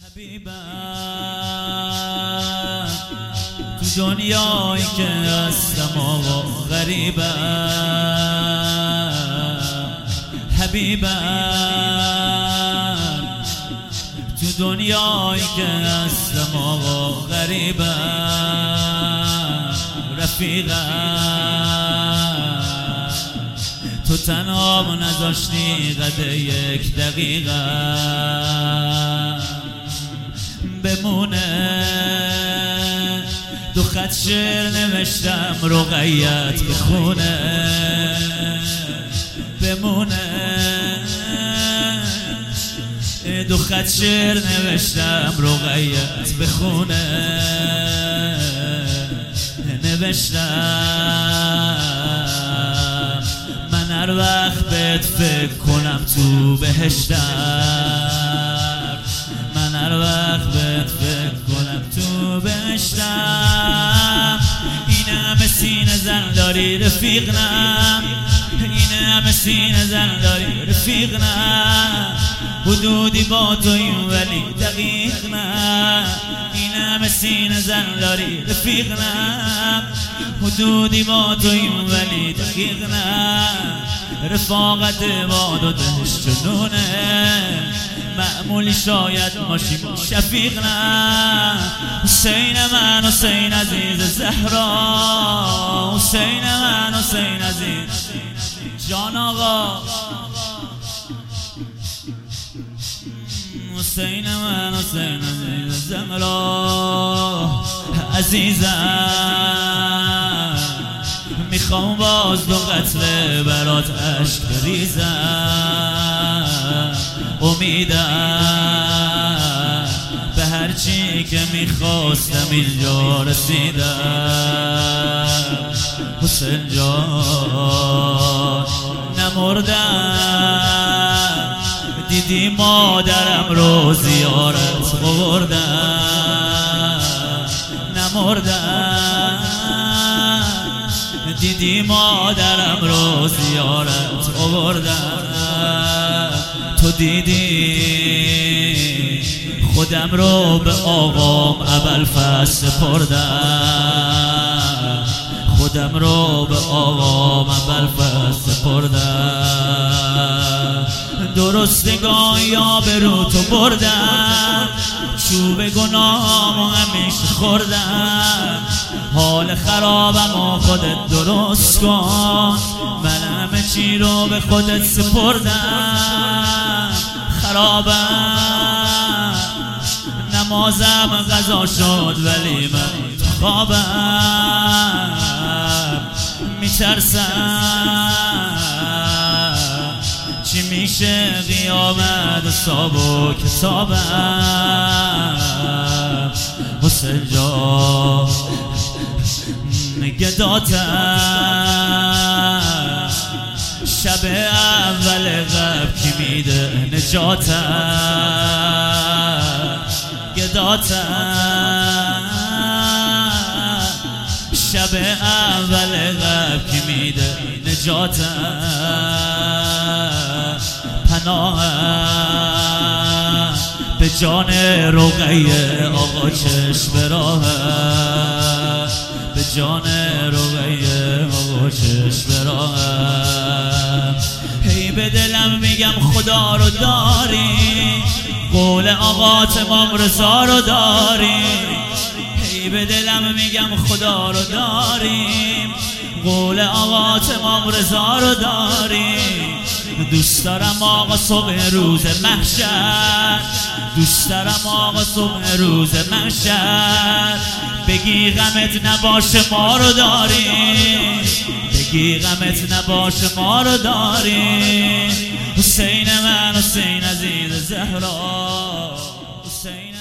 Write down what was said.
حبیبم تو دنیایی که هستم آقا غریبم. حبیبم تو دنیایی که هستم آقا غریبم. رفیقم تو تنها نذاشتی قد یک دقیقه بمونه. دو خط شعر نوشتم رقیت بخونه بمونه. دو خط شعر نوشتم رقیت بخونه نوشتم من هر وقت بهت فکر کنم تو بهشتم. من هر وقت بهت فکر کنم تو بهشتم. این همه سینه زن داری رفیق نم. این همه سینه زن داری رفیق نم. حدودی با تویم ولی دقیق نه. این همه سینه زن داری رفیق نم. حدودی با تویم ولی دقیق نه. رفاقت با دو دهش جنونه. معمولی شاید ماشیم شفیق نه. حسین من حسین عزیز زهرا. حسین من حسین عزیز جان آقا. حسین من حسین عزیز زهرا عزیزم. میخوام باز دو قطره برات عشق بریزم. امیدم به هرچی که میخواستم اینجا رسیدم. حسین جان نمردم. دیدی مادرم رو زیارت بردم نمردم. دیدی مادرم رو زیارت بردم. تو دیدی خودم رو به آقام ابوالفضل سپردم. خودم رو به آقام ابوالفضل سپردم. درستگاهی آبرو تو بردم. چوب گناهامو همیشه خوردم. حال خرابم و خودت درست کن. من همه چی رو به خودت سپردم. خرابم نمازم غذا شد ولی من تو خوابم. میترسم چی میشه قیامت حساب و کتابم. حسین جان گداتم. شب اول غب کی میده نجاتم. گداتم شب اول غب کی میده نجاتم. پناهم به جان رقیه آقا چشم راهم. به جان رقیه آقا چشم راهم. هی به دلم میگم خدا رو داری. قول آقا تمام رضا رو داری. هی به دلم میگم خدا رو داریم. قول آقا تمام رضا رو داریم. دوست دارم آقا صبح روز محشر. دوست دارم آقا صبح روز محشر. بگی غمت نباشه ما رو داریم. بگی غمت نباشه ما رو داریم. حسین من حسین عزیز زهرا. حسین